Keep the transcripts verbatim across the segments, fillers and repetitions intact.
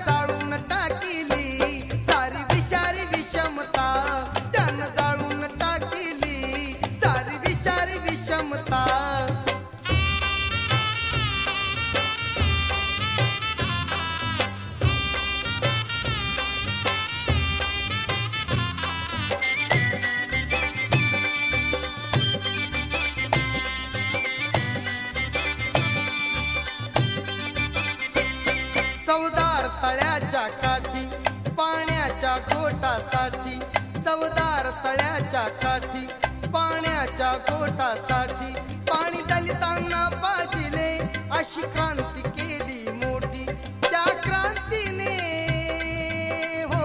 जाळून टाकिली सारी विचारी विषमता, त्यानं जाळून टाकिली सारी विचारी विषमता. चवदार तळ्याच्या काठी पाण्याच्या घोटासाठी, चवदार तळ्याच्या काठी पाण्याच्या घोटासाठी, पाणी दलितांना पाजिले अशी क्रांती केली मोठी. त्या क्रांतीने हो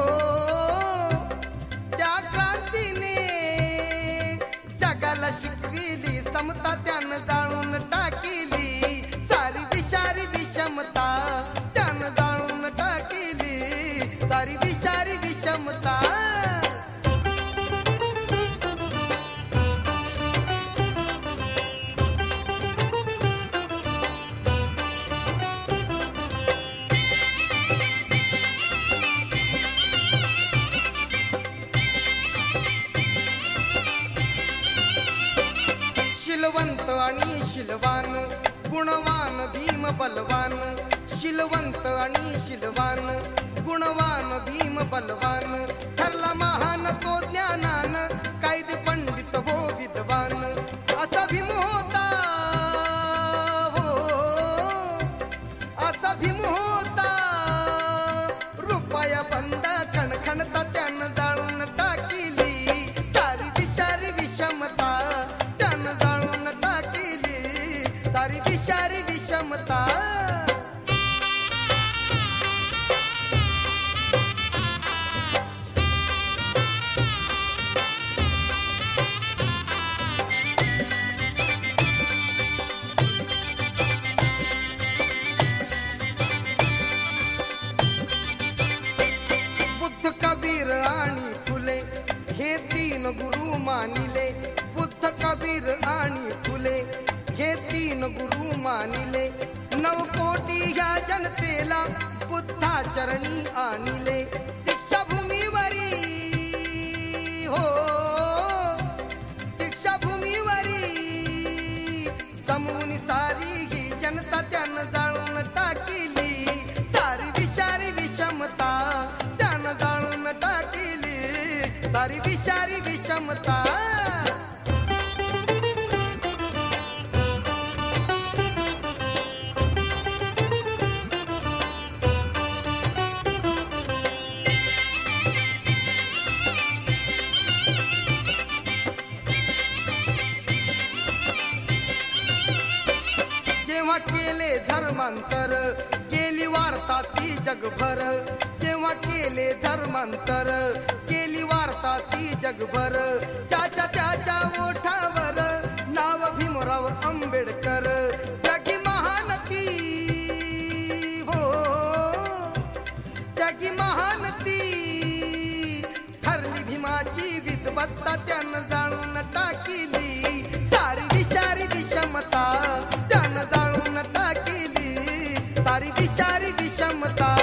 त्या क्रांतीने जगाला शिकविली समता, त्यानं जाळून टाकिली सारी विचारी विषमता, त्यानं जाळून टाकिली सारी विचारी विषमता. शिलवंत आणि शिलवान गुणवान भीम बलवान, शिलवंत आणि शिलवान गुणवान भीम बलवान, ठरला महान तो ज्ञानान कायदे पंडित हो विद्वान. असा भीम होता हो असा भीम होता रुपया बंद खणखणता, त्यानं जाळून टाकिली सारी विचारी विषमता, त्यानं जाळून टाकिली सारी विचारी विषमता. बुद्ध कबीर आणि फुले हे तीन गुरु मानिले, बुद्ध कबीर आणि फुले हे तीन गुरु मानिले, नवकोटी ह्या जनतेला बुद्धा चरणी आणिले. दीक्षाभूमीवरी हो दीक्षाभूमीवरी जमून सारी ही जनता, त्यानं जाळून टाकिली सारी विचारी विषमता, त्यानं जाळून टाकिली सारी विचारी विषमता. जेव्हा केले धर्मांतर केली वार्ता ती जगभर, जेव्हा केले धर्मांतर केली वार्ता ती जगभर, चाचा त्याच्या ओठावर नाव भीमराव आंबेडकर. जगी महानती हो जगी महानती ठरली भीमाची विद्वत्ता, त्यानं जाळून टाकिली सारी विचारी विषमता, त्यानं जाळून टाकिली सारी विचारी विषमता.